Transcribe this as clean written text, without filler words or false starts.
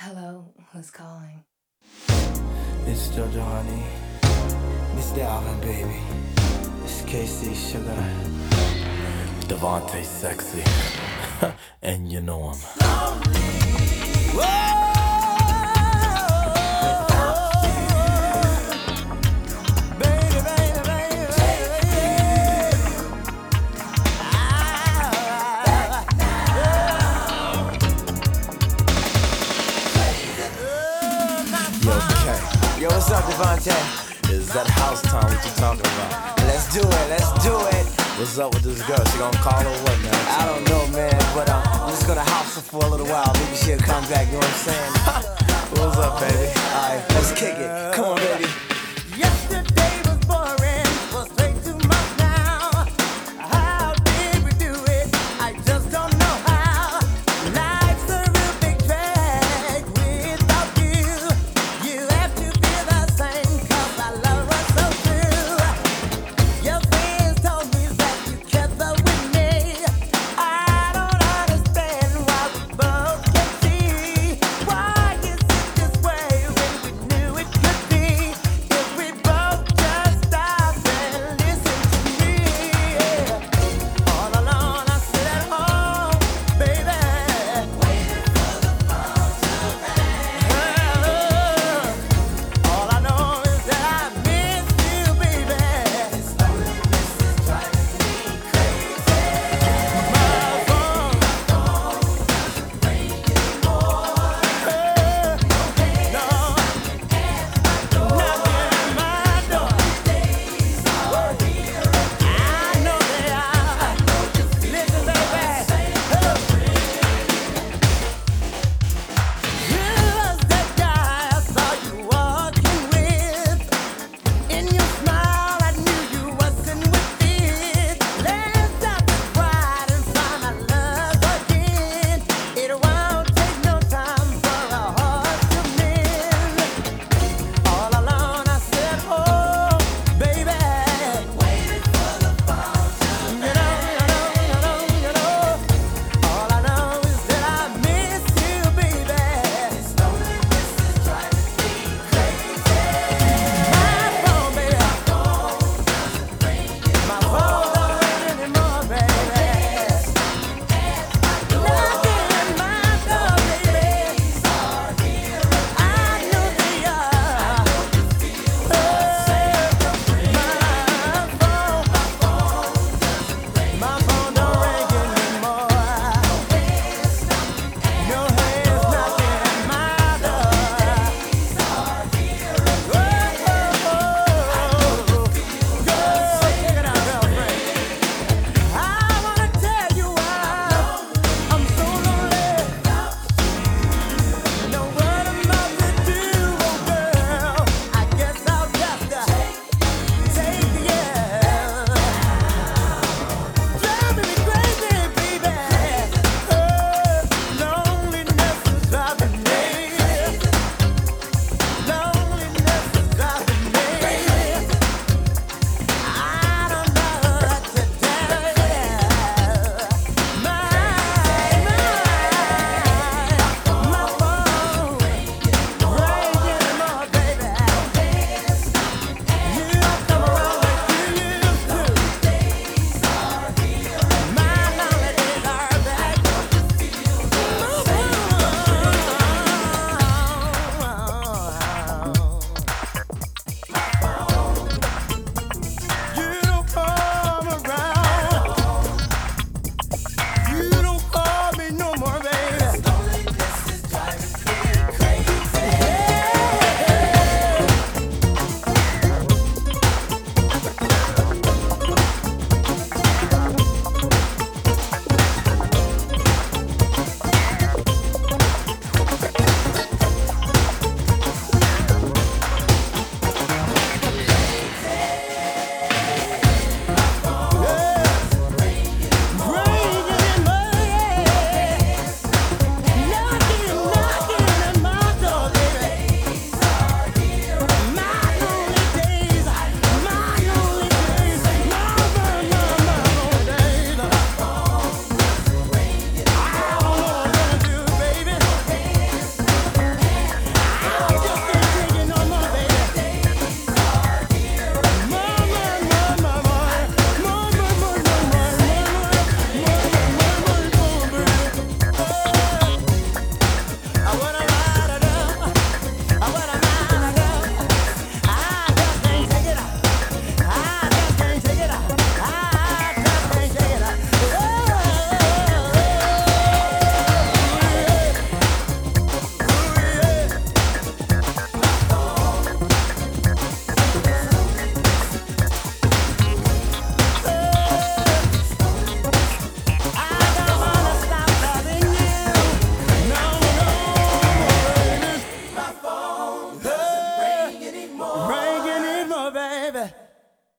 Hello, who's calling? It's JoJo, honey. It's Dalvin, baby. It's KC, sugar. Devontae, sexy. And you know him. Whoa! Baby, baby, baby, baby. Yo, what's up, Devontae? Is that house time? What you talking about? Let's do it, let's do it. What's up with this girl? She gonna call or what, man? I don't know, man, but I'm just gonna house her for a little while. Maybe she'll come back, you know what I'm saying? What's up, baby? Alright, let's kick it. Come on.